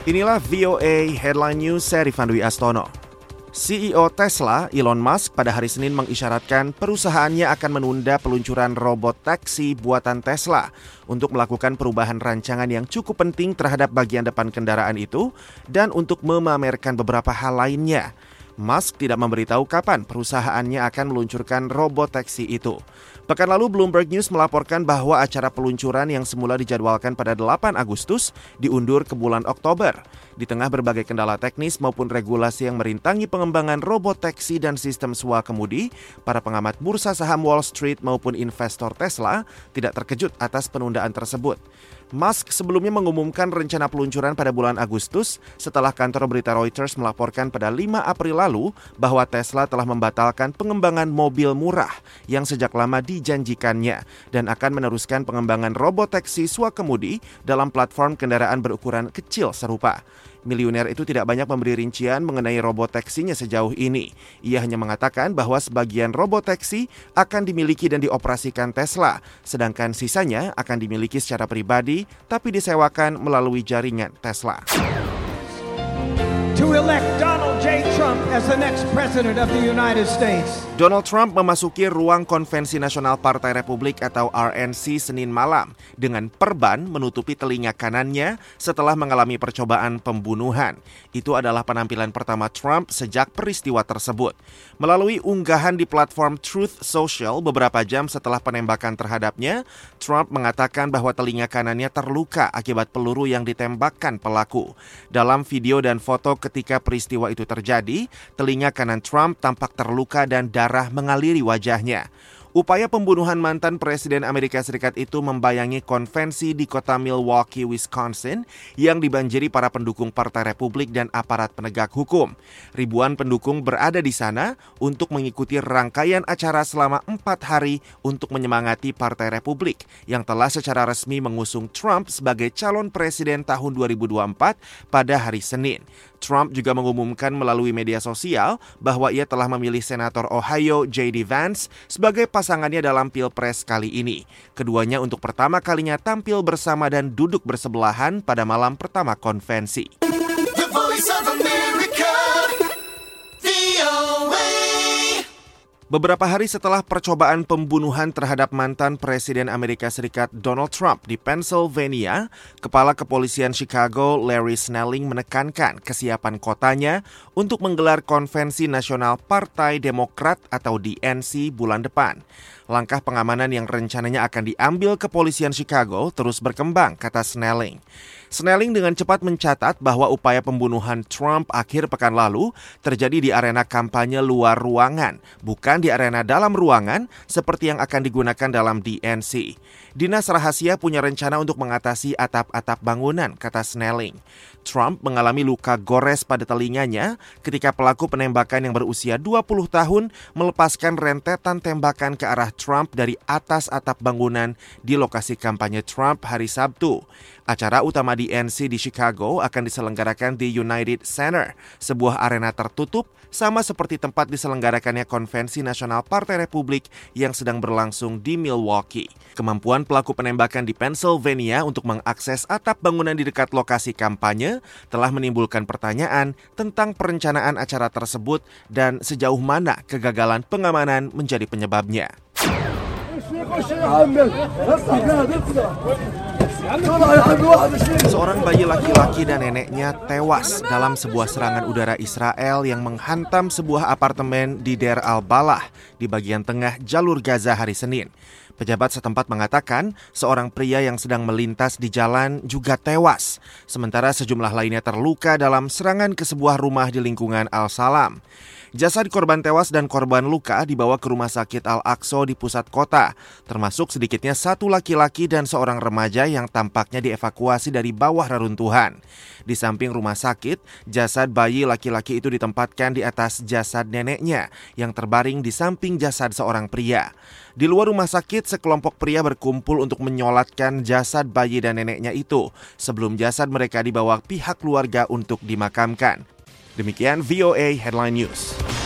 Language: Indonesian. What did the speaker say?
Inilah VOA Headline News, saya Rifan Dwi Astono. CEO Tesla, Elon Musk, pada hari Senin mengisyaratkan perusahaannya akan menunda peluncuran robot taksi buatan Tesla untuk melakukan perubahan rancangan yang cukup penting terhadap bagian depan kendaraan itu dan untuk memamerkan beberapa hal lainnya. Musk tidak memberitahu kapan perusahaannya akan meluncurkan robot taksi itu. Pekan lalu Bloomberg News melaporkan bahwa acara peluncuran yang semula dijadwalkan pada 8 Agustus diundur ke bulan Oktober. Di tengah berbagai kendala teknis maupun regulasi yang merintangi pengembangan robot taksi dan sistem swakemudi, para pengamat bursa saham Wall Street maupun investor Tesla tidak terkejut atas penundaan tersebut. Musk sebelumnya mengumumkan rencana peluncuran pada bulan Agustus setelah kantor berita Reuters melaporkan pada 5 April lalu bahwa Tesla telah membatalkan pengembangan mobil murah yang sejak lama dijanjikannya dan akan meneruskan pengembangan robot taksi swakemudi dalam platform kendaraan berukuran kecil serupa. Miliuner itu tidak banyak memberi rincian mengenai robot taksinya sejauh ini. Ia hanya mengatakan bahwa sebagian robot taksi akan dimiliki dan dioperasikan Tesla, sedangkan sisanya akan dimiliki secara pribadi tapi disewakan melalui jaringan Tesla. To elect Donald J. Trump as the next president of the United States. Donald Trump memasuki ruang Konvensi Nasional Partai Republik atau RNC Senin malam dengan perban menutupi telinga kanannya setelah mengalami percobaan pembunuhan. Itu adalah penampilan pertama Trump sejak peristiwa tersebut. Melalui unggahan di platform Truth Social beberapa jam setelah penembakan terhadapnya, Trump mengatakan bahwa telinga kanannya terluka akibat peluru yang ditembakkan pelaku. Dalam video dan foto ketika peristiwa itu terjadi, telinga kanan Trump tampak terluka dan darah mengaliri wajahnya. Upaya pembunuhan mantan Presiden Amerika Serikat itu membayangi konvensi di kota Milwaukee, Wisconsin yang dibanjiri para pendukung Partai Republik dan aparat penegak hukum. Ribuan pendukung berada di sana untuk mengikuti rangkaian acara selama 4 hari untuk menyemangati Partai Republik yang telah secara resmi mengusung Trump sebagai calon presiden tahun 2024 pada hari Senin. Trump juga mengumumkan melalui media sosial bahwa ia telah memilih Senator Ohio J.D. Vance sebagai pasangannya dalam Pilpres kali ini. Keduanya untuk pertama kalinya tampil bersama dan duduk bersebelahan pada malam pertama konvensi. The Voice of America, VOA. Beberapa hari setelah percobaan pembunuhan terhadap mantan Presiden Amerika Serikat Donald Trump di Pennsylvania, Kepala Kepolisian Chicago Larry Snelling menekankan kesiapan kotanya untuk menggelar Konvensi Nasional Partai Demokrat atau DNC bulan depan. Langkah pengamanan yang rencananya akan diambil kepolisian Chicago terus berkembang, kata Snelling. Snelling dengan cepat mencatat bahwa upaya pembunuhan Trump akhir pekan lalu terjadi di arena kampanye luar ruangan, bukan di arena dalam ruangan seperti yang akan digunakan dalam DNC. Dinas Rahasia punya rencana untuk mengatasi atap-atap bangunan, kata Snelling. Trump mengalami luka gores pada telinganya ketika pelaku penembakan yang berusia 20 tahun melepaskan rentetan tembakan ke arah Trump dari atas atap bangunan di lokasi kampanye Trump hari Sabtu. Acara utama DNC di Chicago akan diselenggarakan di United Center, sebuah arena tertutup sama seperti tempat diselenggarakannya Konvensi Nasional Partai Republik yang sedang berlangsung di Milwaukee. Kemampuan pelaku penembakan di Pennsylvania untuk mengakses atap bangunan di dekat lokasi kampanye telah menimbulkan pertanyaan tentang perencanaan acara tersebut dan sejauh mana kegagalan pengamanan menjadi penyebabnya. Seorang bayi laki-laki dan neneknya tewas dalam sebuah serangan udara Israel yang menghantam sebuah apartemen di Deir al-Balah di bagian tengah jalur Gaza hari Senin. Pejabat setempat mengatakan seorang pria yang sedang melintas di jalan juga tewas, sementara sejumlah lainnya terluka dalam serangan ke sebuah rumah di lingkungan Al-Salam. Jasad korban tewas dan korban luka dibawa ke rumah sakit Al-Aqsa di pusat kota, termasuk sedikitnya satu laki-laki dan seorang remaja yang tampaknya dievakuasi dari bawah reruntuhan. Di samping rumah sakit, jasad bayi laki-laki itu ditempatkan di atas jasad neneknya yang terbaring di samping jasad seorang pria. Di luar rumah sakit, sekelompok pria berkumpul untuk menyolatkan jasad bayi dan neneknya itu sebelum jasad mereka dibawa pihak keluarga untuk dimakamkan. Demikian VOA Headline News.